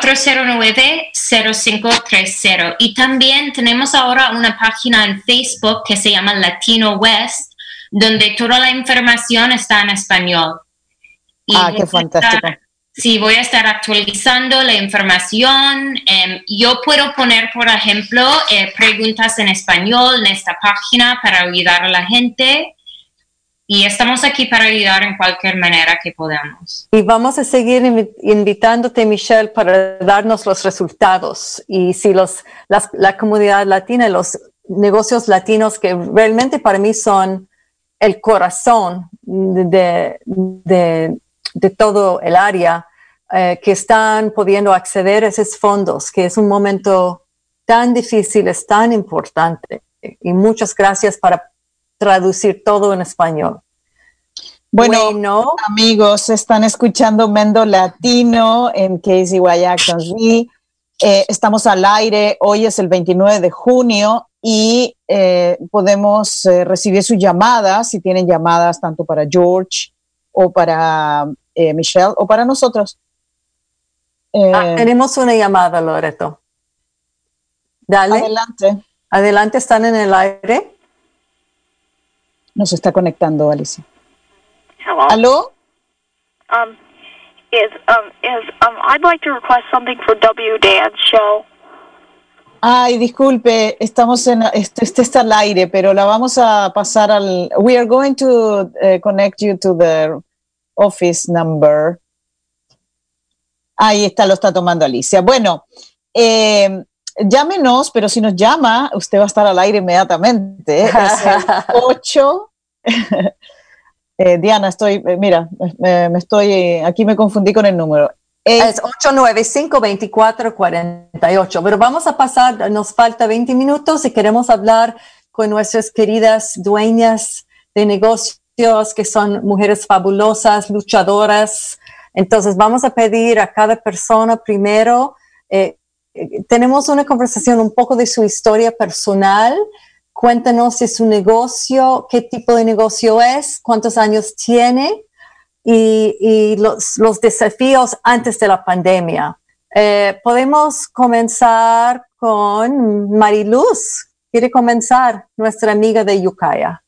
409-0530. Y también tenemos ahora una página en Facebook que se llama Latino West, donde toda la información está en español. Y qué fantástico. Sí, voy a estar actualizando la información. Yo puedo poner, por ejemplo, preguntas en español en esta página para ayudar a la gente. Y estamos aquí para ayudar en cualquier manera que podamos. Y vamos a seguir invitándote, Michelle, para darnos los resultados. Y si la comunidad latina, los negocios latinos, que realmente para mí son el corazón de todo el área, que están pudiendo acceder a esos fondos, que es un momento tan difícil, es tan importante. Y muchas gracias para traducir todo en español. Bueno, amigos, están escuchando Mendo Latino en KZYX. Estamos al aire, hoy es el 29 de junio y podemos recibir sus llamadas, si tienen llamadas tanto para George o para Michelle o para nosotros. Tenemos una llamada, Loreto. Dale. Adelante. Adelante, están en el aire. Nos está conectando, Alicia. Hello. ¿Aló? I'd like to request something for W. Dan's show. Ay, disculpe, estamos está al aire, pero la vamos a pasar we are going to connect you to the office number. Ahí está, lo está tomando Alicia. Bueno, llámenos, pero si nos llama, usted va a estar al aire inmediatamente. Es el 8. Diana, aquí me confundí con el número. Es 895-2448, pero vamos a pasar, nos falta 20 minutos y queremos hablar con nuestras queridas dueñas de negocios que son mujeres fabulosas, luchadoras. Entonces vamos a pedir a cada persona primero, tenemos una conversación un poco de su historia personal. Cuéntanos de su negocio, qué tipo de negocio es, cuántos años tiene y los desafíos antes de la pandemia. Podemos comenzar con Mariluz. ¿Quiere comenzar? Nuestra amiga de Ukiah.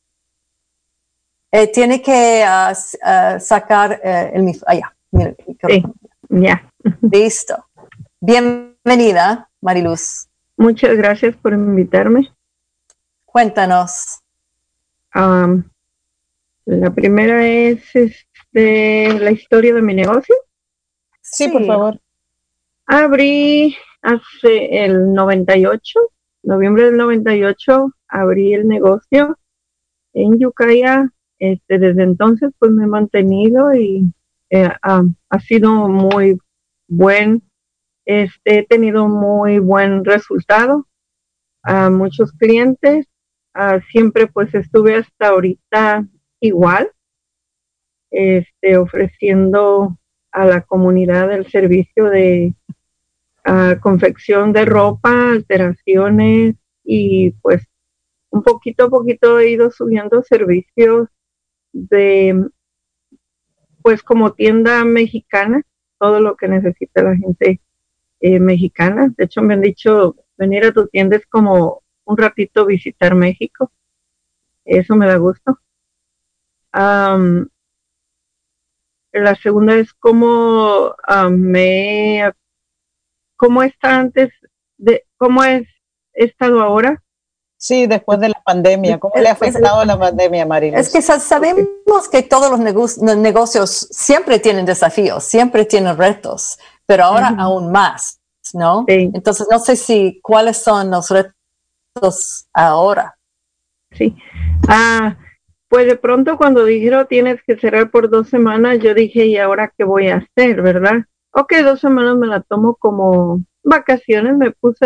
Tiene que sacar el micrófono. Sí, ya. Listo. Bienvenida, Mariluz. Muchas gracias por invitarme. Cuéntanos. La primera es la historia de mi negocio. Sí, por favor. Abrí hace el 98, noviembre del 98, abrí el negocio en Ukiah. Desde entonces pues me he mantenido y ha sido muy buen, he tenido muy buen resultado, muchos clientes. Siempre pues estuve hasta ahorita igual, ofreciendo a la comunidad el servicio de confección de ropa, alteraciones y pues un poquito a poquito he ido subiendo servicios de pues como tienda mexicana, todo lo que necesita la gente mexicana. De hecho me han dicho, venir a tu tienda es como un ratito visitar México. Eso me da gusto. La segunda es cómo cómo está antes de cómo he estado ahora. Sí, después de la pandemia. ¿Cómo le ha afectado la pandemia, Mariluz? Es que sabemos que todos los negocios siempre tienen desafíos, siempre tienen retos, pero ahora aún más, ¿no? Sí. Entonces, no sé cuáles son los retos ahora. Sí. Pues de pronto cuando dijeron tienes que cerrar por 2 semanas, yo dije, ¿y ahora qué voy a hacer, verdad? Ok, 2 semanas me la tomo como vacaciones,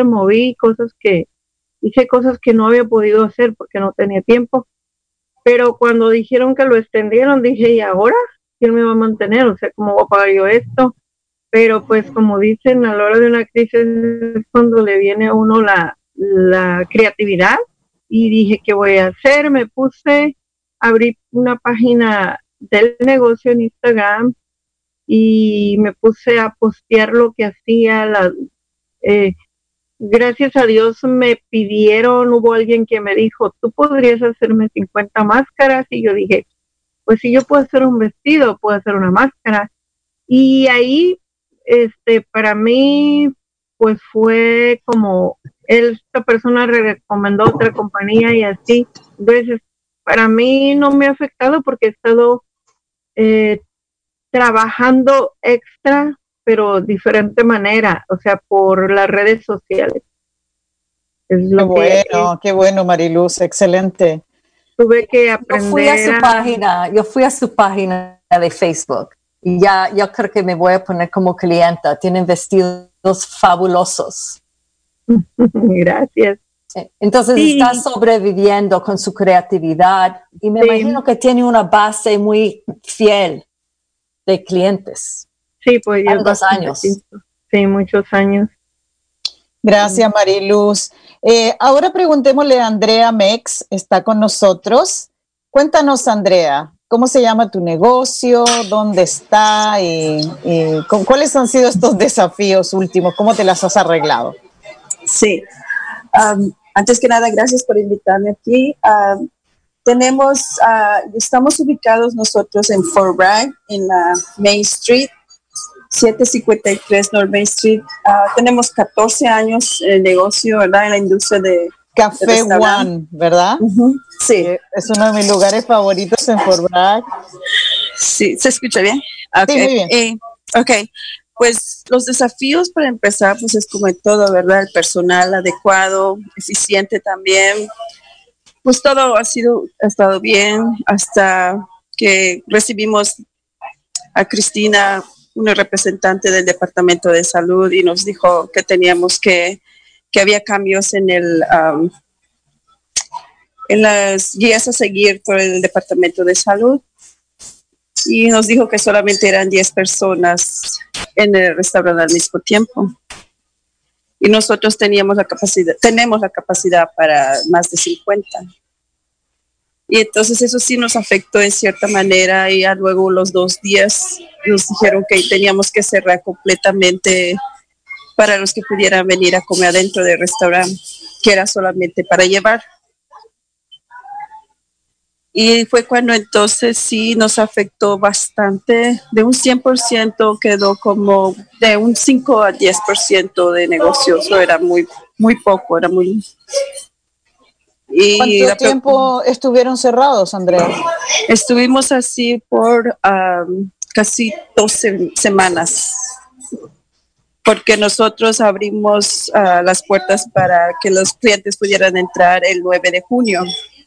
hice cosas que no había podido hacer porque no tenía tiempo. Pero cuando dijeron que lo extendieron, dije, ¿y ahora? ¿Quién me va a mantener? O sea, ¿cómo voy a pagar yo esto? Pero pues como dicen, a la hora de una crisis es cuando le viene a uno la creatividad. Y dije, ¿qué voy a hacer? Abrí una página del negocio en Instagram y me puse a postear lo que hacía. Gracias a Dios hubo alguien que me dijo, tú podrías hacerme 50 máscaras, y yo dije, pues si yo puedo hacer un vestido, puedo hacer una máscara. Y ahí, para mí, pues fue como esta persona recomendó otra compañía y así. Entonces, para mí no me ha afectado porque he estado trabajando extra, pero diferente manera, o sea, por las redes sociales. Qué bueno, Mariluz, excelente. Tuve que aprender. Yo fui a su página de Facebook y yo creo que me voy a poner como clienta. Tienen vestidos fabulosos. Gracias. Entonces está sobreviviendo con su creatividad y me imagino que tiene una base muy fiel de clientes. Sí, pues ya 2 años. Sí, muchos años. Gracias, Mariluz. Ahora preguntémosle a Andrea Mex, está con nosotros. Cuéntanos, Andrea, ¿cómo se llama tu negocio? ¿Dónde está? ¿Cuáles han sido estos desafíos últimos? ¿Cómo te las has arreglado? Sí. Antes que nada, gracias por invitarme aquí. Estamos ubicados nosotros en Fort Bragg, en la Main Street, 753 North Main Street. Tenemos 14 años en el negocio, ¿verdad? En la industria de Café One, ¿verdad? Sí. Es uno de mis lugares favoritos en Fort Bragg. Sí, ¿se escucha bien? Okay. Sí, muy bien. Ok, pues los desafíos para empezar, pues es como en todo, ¿verdad? El personal adecuado, eficiente también. Pues todo ha estado bien hasta que recibimos a Cristina, una representante del Departamento de Salud, y nos dijo que teníamos que había cambios en las guías a seguir por el Departamento de Salud, y nos dijo que solamente eran 10 personas en el restaurante al mismo tiempo. Y nosotros tenemos la capacidad para más de 50. Y entonces eso sí nos afectó en cierta manera, y ya luego los 2 días nos dijeron que teníamos que cerrar completamente para los que pudieran venir a comer adentro del restaurante, que era solamente para llevar. Y fue cuando entonces sí nos afectó bastante. De un 100% quedó como de un 5 a 10% de negocios. Eso era muy, muy poco, era muy... ¿Cuánto tiempo estuvieron cerrados, Andrea? Estuvimos así por casi 12 semanas, porque nosotros abrimos las puertas para que los clientes pudieran entrar el 9 de junio.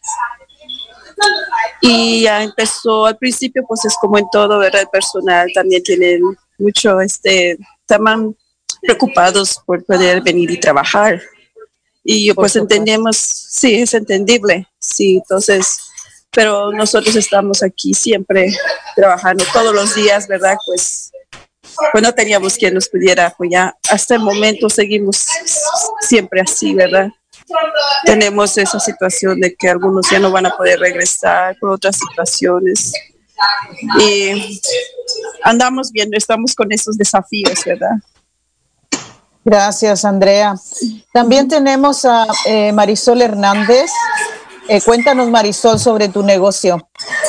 Y ya empezó al principio, pues es como en todo, ¿verdad? El personal también tienen mucho, estaban preocupados por poder venir y trabajar. Y yo pues entendemos, sí, es entendible, sí, entonces, pero nosotros estamos aquí siempre trabajando todos los días, ¿verdad? Pues no teníamos quien nos pudiera apoyar. Hasta el momento seguimos siempre así, ¿verdad? Tenemos esa situación de que algunos ya no van a poder regresar por otras situaciones. Y andamos viendo, estamos con esos desafíos, ¿verdad? Gracias, Andrea. También tenemos a Marisol Hernández. Cuéntanos, Marisol, sobre tu negocio.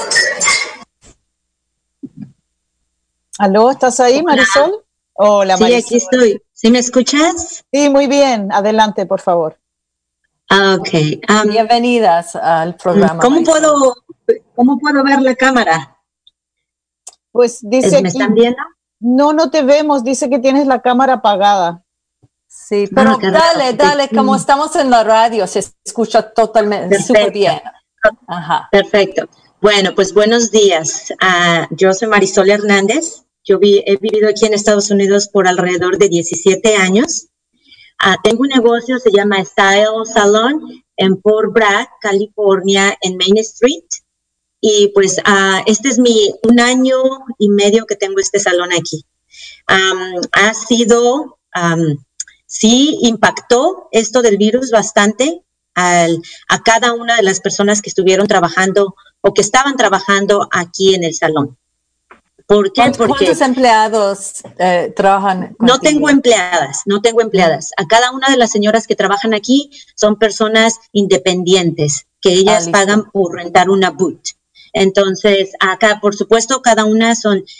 ¿Aló? ¿Estás ahí, Marisol? Hola, sí, Marisol. aquí estoy. ¿Sí me escuchas? Sí, muy bien. Adelante, por favor. Okay. Bienvenidas al programa. ¿Cómo puedo ver la cámara? Pues dice ¿Me están viendo? No te vemos, dice que tienes la cámara apagada. Sí, pero dale, como estamos en la radio, se escucha totalmente súper bien. Ajá. Perfecto. Bueno, pues buenos días. Yo soy Marisol Hernández. Yo he vivido aquí en Estados Unidos por alrededor de 17 años. Tengo un negocio, se llama Style Salon en Fort Bragg, California, en Main Street. Y pues este es 1 año y medio que tengo este salón aquí. Ha sido, sí impactó esto del virus bastante a cada una de las personas que estuvieron trabajando o que estaban trabajando aquí en el salón. ¿Por qué? Porque ¿cuántos empleados trabajan contigo? No tengo empleadas. A cada una de las señoras que trabajan aquí son personas independientes que ellas pagan por rentar una booth. Entonces, acá, por supuesto, cada una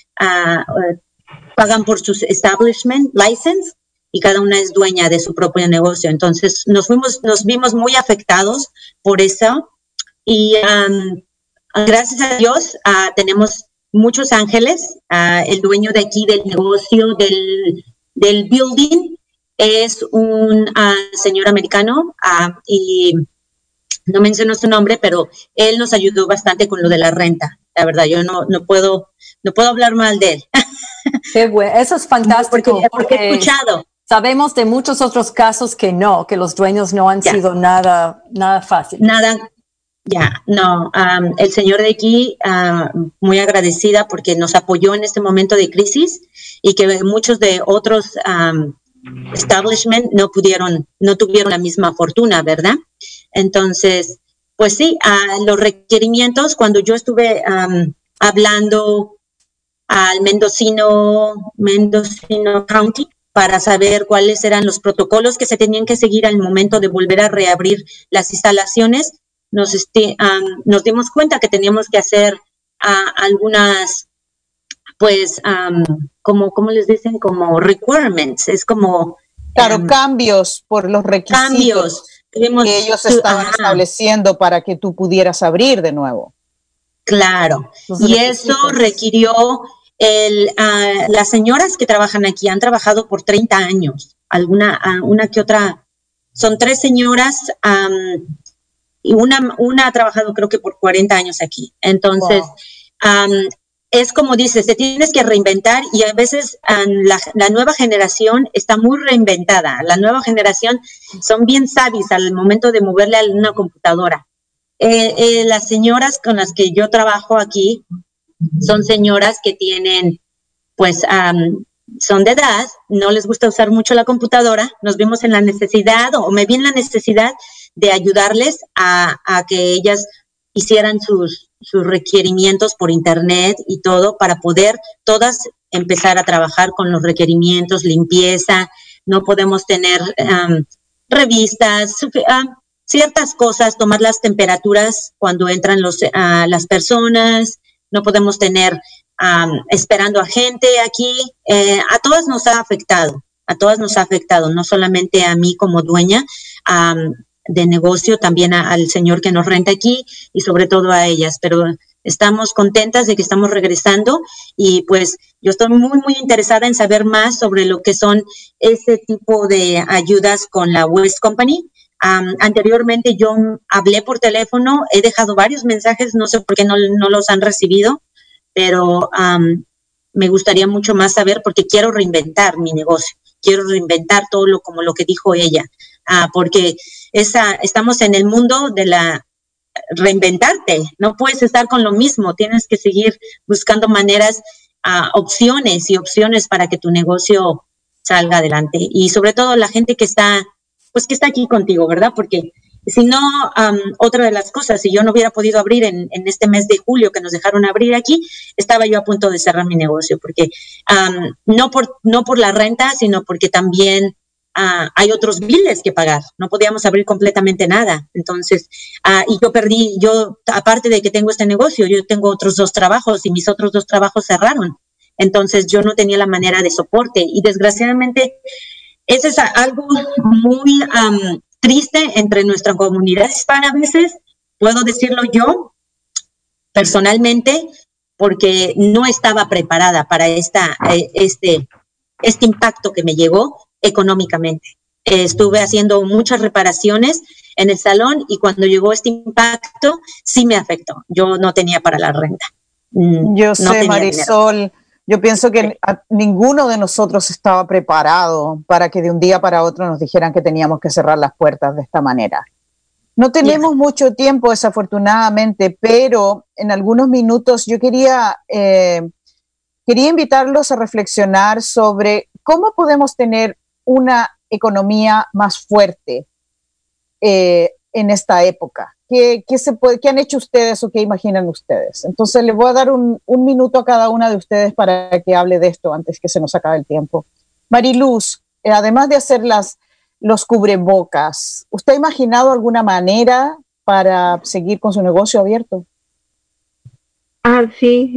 pagan por su establishment license y cada una es dueña de su propio negocio. Entonces, nos vimos muy afectados por eso y gracias a Dios tenemos muchos ángeles. El dueño de aquí del negocio del building es un señor americano y no menciono su nombre, pero él nos ayudó bastante con lo de la renta. La verdad, yo no puedo hablar mal de él. Qué bueno, eso es fantástico. Porque he escuchado. Sabemos de muchos otros casos que los dueños no han sido nada fácil. El señor de aquí, muy agradecida porque nos apoyó en este momento de crisis y que muchos de otros establishment no tuvieron la misma fortuna, ¿verdad? Entonces, pues sí, los requerimientos, cuando yo estuve hablando al Mendocino County para saber cuáles eran los protocolos que se tenían que seguir al momento de volver a reabrir las instalaciones, nos dimos cuenta que teníamos que hacer algunas, pues, ¿cómo les dicen? Como requirements, es como... Claro, cambios por los requisitos que ellos estaban estableciendo para que tú pudieras abrir de nuevo. Claro, y eso requirió las señoras que trabajan aquí han trabajado por 30 años, una que otra, son 3 señoras y una ha trabajado creo que por 40 años aquí. Entonces, es como dices, te tienes que reinventar y a veces la nueva generación está muy reinventada. La nueva generación son bien sabias al momento de moverle a una computadora. Las señoras con las que yo trabajo aquí son señoras que tienen, pues, son de edad, no les gusta usar mucho la computadora. Nos vimos en la necesidad, o me vi en la necesidad de ayudarles a que ellas hicieran sus requerimientos por internet y todo para poder todas empezar a trabajar con los requerimientos, limpieza. No podemos tener revistas, ciertas cosas, tomar las temperaturas cuando entran las personas. No podemos tener esperando a gente aquí. A todas nos ha afectado, no solamente a mí como dueña de negocio, también al señor que nos renta aquí y sobre todo a ellas, pero estamos contentas de que estamos regresando y pues yo estoy muy, muy interesada en saber más sobre lo que son ese tipo de ayudas con la West Company. Anteriormente yo hablé por teléfono, he dejado varios mensajes, no sé por qué no los han recibido, pero me gustaría mucho más saber porque quiero reinventar mi negocio, quiero reinventar todo como lo que dijo ella, porque estamos en el mundo de la reinventarte, no puedes estar con lo mismo, tienes que seguir buscando maneras, opciones para que tu negocio salga adelante y sobre todo la gente que está aquí contigo, ¿verdad? Porque si no, otra de las cosas, si yo no hubiera podido abrir en este mes de julio que nos dejaron abrir aquí, estaba yo a punto de cerrar mi negocio, porque no por la renta, sino porque también hay otros biles que pagar. No podíamos abrir completamente nada. Entonces, y yo aparte de que tengo este negocio, yo tengo otros 2 trabajos y mis otros 2 trabajos cerraron. Entonces, yo no tenía la manera de soporte y desgraciadamente, eso es algo muy triste entre nuestra comunidad hispana a veces, puedo decirlo yo, personalmente, porque no estaba preparada para este impacto que me llegó económicamente. Estuve haciendo muchas reparaciones en el salón y cuando llegó este impacto, sí me afectó. Yo no tenía para la renta. Yo sé, Marisol, dinero. Yo pienso que ninguno de nosotros estaba preparado para que de un día para otro nos dijeran que teníamos que cerrar las puertas de esta manera. No tenemos mucho tiempo, desafortunadamente, pero en algunos minutos yo quería invitarlos a reflexionar sobre cómo podemos tener una economía más fuerte en esta época. ¿Qué han hecho ustedes o qué imaginan ustedes? Entonces les voy a dar un minuto a cada una de ustedes para que hable de esto antes que se nos acabe el tiempo. Mariluz, además de hacer los cubrebocas, ¿usted ha imaginado alguna manera para seguir con su negocio abierto? Sí,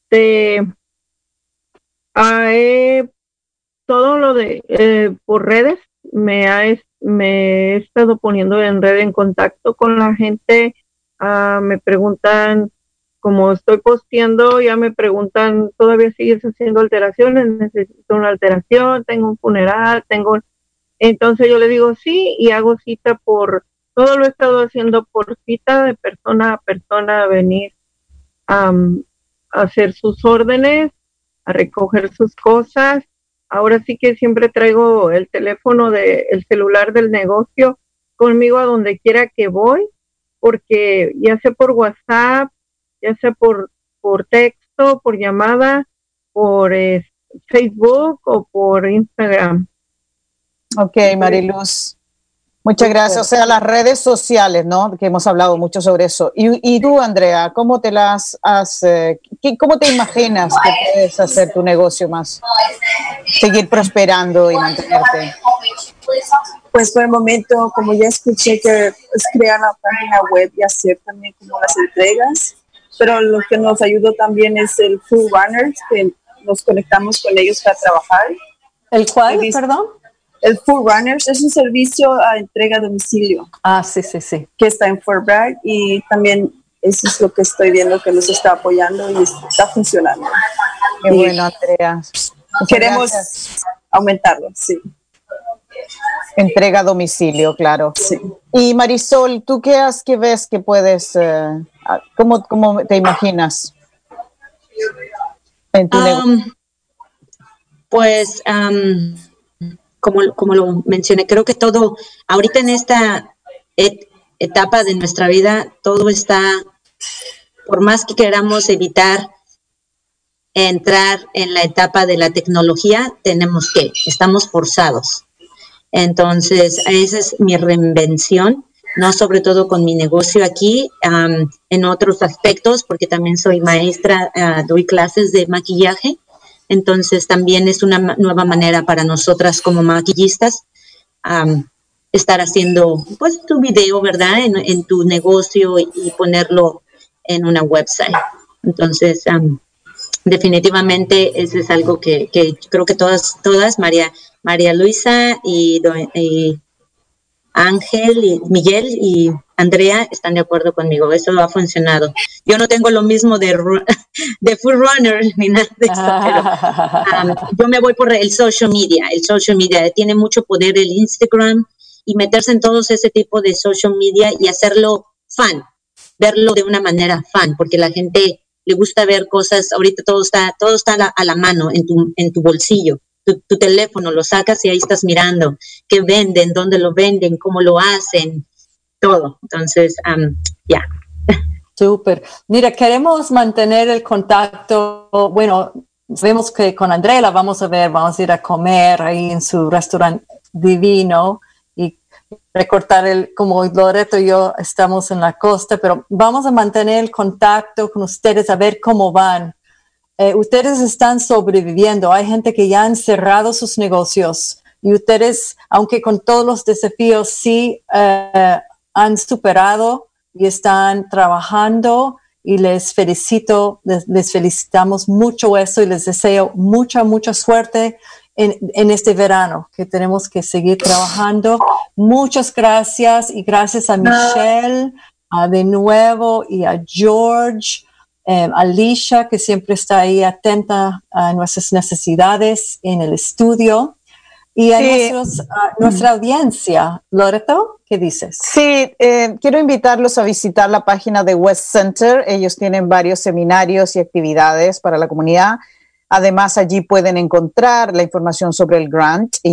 todo lo de por redes me he estado poniendo en red en contacto con la gente. Me preguntan, como estoy posteando, ya me preguntan, ¿todavía sigues haciendo alteraciones? Necesito una alteración, tengo un funeral, entonces yo le digo sí, y hago cita todo lo he estado haciendo por cita de persona a persona, a venir a hacer sus órdenes, a recoger sus cosas. Ahora sí que siempre traigo el el celular del negocio conmigo a donde quiera que voy, porque ya sea por WhatsApp, ya sea por texto, por llamada, por Facebook o por Instagram. Ok, Mariluz. Muchas gracias. O sea, las redes sociales, ¿no? Que hemos hablado mucho sobre eso. Y tú, Andrea, ¿cómo te cómo te imaginas que puedes hacer tu negocio más? Seguir prosperando y mantenerte. Pues por el momento, como ya escuché que es crear la página web y hacer también como las entregas, pero lo que nos ayudó también es el Food Runners, que nos conectamos con ellos para trabajar. ¿El cuál, perdón? El Food Runners es un servicio a entrega a domicilio. Sí. Que está en Fort Bragg y también eso es lo que estoy viendo que nos está apoyando y está funcionando. Qué bueno, Andrea. Queremos aumentarlo, sí. Entrega a domicilio, claro. Sí. Y Marisol, ¿tú qué ves que puedes, cómo te imaginas en tu negocio? Pues, como lo mencioné, creo que todo, ahorita en esta etapa de nuestra vida, todo está, por más que queramos evitar entrar en la etapa de la tecnología, estamos forzados. Entonces, esa es mi reinvención, no sobre todo con mi negocio aquí, en otros aspectos, porque también soy maestra, doy clases de maquillaje. Entonces también es una nueva manera para nosotras como maquillistas estar haciendo pues tu video, ¿verdad? En tu negocio y ponerlo en una website. Entonces definitivamente eso es algo que creo que todas María Luisa y Ángel y Miguel y Andrea están de acuerdo conmigo, eso ha funcionado. Yo no tengo lo mismo de Food Runner ni nada de eso, pero yo me voy por el social media. El social media tiene mucho poder, el Instagram, y meterse en todos ese tipo de social media y hacerlo fun, verlo de una manera fun, porque la gente le gusta ver cosas. Ahorita todo está a la mano, en tu bolsillo. Tu teléfono lo sacas y ahí estás mirando qué venden, dónde lo venden, cómo lo hacen, todo. Entonces, ya. Súper. Mira, queremos mantener el contacto. Bueno, vemos que con Andrea la vamos a ir a comer ahí en su restaurante divino y recortar como Loreto y yo estamos en la costa, pero vamos a mantener el contacto con ustedes a ver cómo van. Ustedes están sobreviviendo. Hay gente que ya han cerrado sus negocios y ustedes, aunque con todos los desafíos, sí han superado y están trabajando, y les felicitamos mucho eso y les deseo mucha suerte en este verano, que tenemos que seguir trabajando. Muchas gracias y gracias a Michelle de nuevo y a George, Alicia, que siempre está ahí atenta a nuestras necesidades en el estudio. Y a nuestra audiencia. Loreto, ¿qué dices? Sí, quiero invitarlos a visitar la página de West Center. Ellos tienen varios seminarios y actividades para la comunidad. Además, allí pueden encontrar la información sobre el grant